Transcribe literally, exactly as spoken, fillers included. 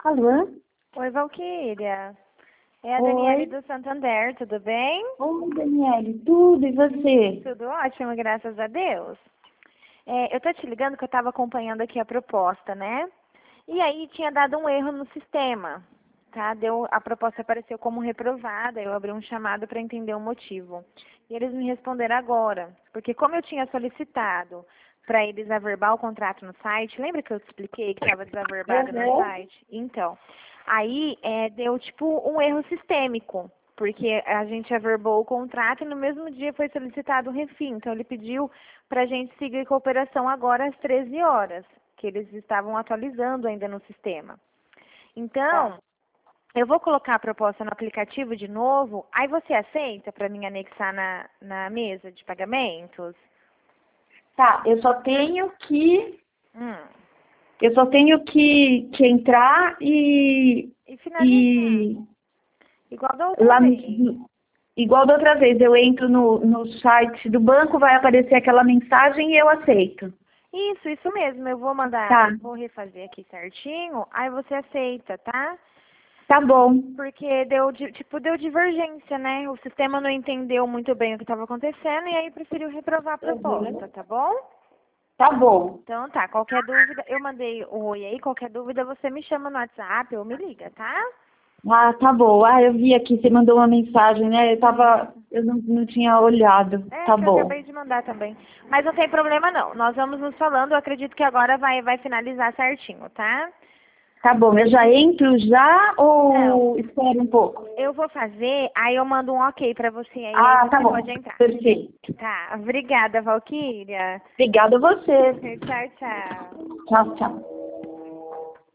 Alô? Oi, Valquíria. É a Oi. Daniele do Santander, tudo bem? Oi, Daniele, tudo, e você? Tudo ótimo, graças a Deus. É, eu tô te ligando que eu estava acompanhando aqui a proposta, né? E aí tinha dado um erro no sistema, tá? Deu, a proposta apareceu como reprovada, eu abri um chamado para entender o motivo. E eles me responderam agora, porque como eu tinha solicitado para eles averbar o contrato no site, lembra que eu te expliquei que estava desaverbado no Uhum. site? Então, aí é, deu tipo um erro sistêmico, porque a gente averbou o contrato e no mesmo dia foi solicitado o refim. Então ele pediu para a gente seguir com a operação agora às treze horas, que eles estavam atualizando ainda no sistema. Então, Tá. eu vou colocar a proposta no aplicativo de novo, aí você aceita para mim anexar na, na mesa de pagamentos? Tá, eu só tenho que. Hum. Eu só tenho que, que entrar e. E finalizar, E igual da outra lá vez. no- igual da outra vez, eu entro no, no site do banco, vai aparecer aquela mensagem e eu aceito. Isso, isso mesmo. Eu vou mandar, Tá, eu vou refazer aqui certinho, aí você aceita, tá? tá bom. Porque deu, di- tipo, deu divergência, né? O sistema não entendeu muito bem o que estava acontecendo e aí preferiu reprovar a proposta, Uhum. tá bom? Tá bom. Então tá, qualquer dúvida, eu mandei o oi aí, qualquer dúvida você me chama no WhatsApp ou me liga, tá? Ah, tá bom. Ah, eu vi aqui, você mandou uma mensagem, né? Eu tava. Isso. Eu não, não tinha olhado. É, Tá que eu bom. acabei de mandar também. Mas não tem problema não. Nós vamos nos falando, eu acredito que agora vai, vai finalizar certinho, tá? Tá bom, eu já entro já Não, ou espero um pouco? eu vou fazer, aí eu mando um ok pra você aí, aí Ah, tá você bom. pode entrar. Perfeito. Tá, obrigada, Valquíria. Obrigada a você. Tchau, tchau. Tchau, tchau.